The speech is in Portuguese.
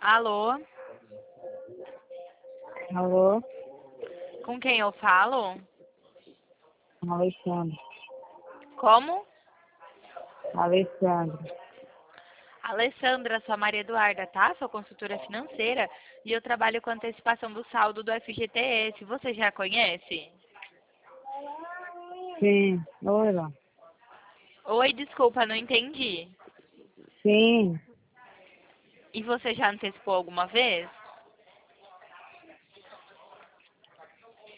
Alô, Alô, com quem eu falo? Alexandre. Como? Alexandre. Alessandra, sou a Maria Eduarda, tá? Sou consultora financeira e eu trabalho com antecipação do saldo do FGTS. Você já conhece? Sim. Oi, lá. Oi, desculpa, não entendi. Sim. E você já antecipou alguma vez?